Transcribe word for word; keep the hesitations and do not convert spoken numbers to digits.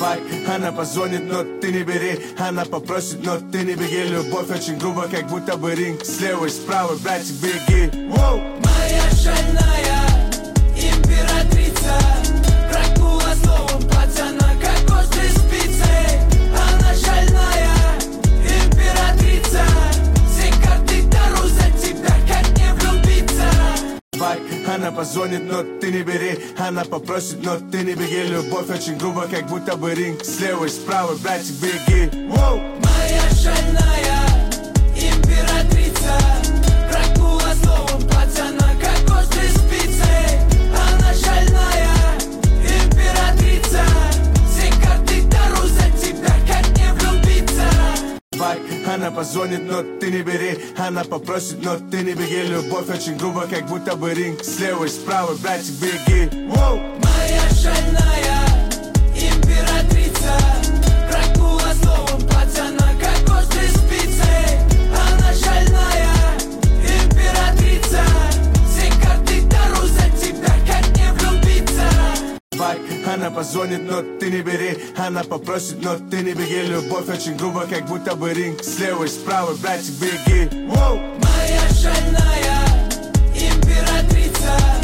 Давай, она позвонит, но ты не бери. Она попросит, но ты не беги. Любовь очень грубо, как будто бы ринг. Слева и справа, братик, беги. Воу! Моя шальная императрица прокнула словом пацана, как острой спицей. Она шальная императрица, все карты дару за тебя, как не влюбиться. Давай, она позвонит, но ты не бери. Она попросит, но ты не беги. Любовь очень грубо, как будто бы ринг. Слева и справа, братик, беги. Воу! Моя шальная императрица прокнула словом пацана, как острой спицей. Она шальная императрица, все карты дару за тебя, как не влюбиться. Давай, она позвонит, но ты не бери. Она попросит, но ты не беги. Любовь очень грубо, как будто бы ринг. Слева и справа, братик, беги. Воу! Моя шальная императрица прокнула словом пацана, как острой спицей. Она шальная императрица, все карты дару за тебя, как не влюбиться. Давай, она позвонит, но ты не бери. Она попросит, но ты не беги. Любовь очень грубо, как будто бы ринг. Слева и справа, братик, беги. Воу! Моя шальная императрица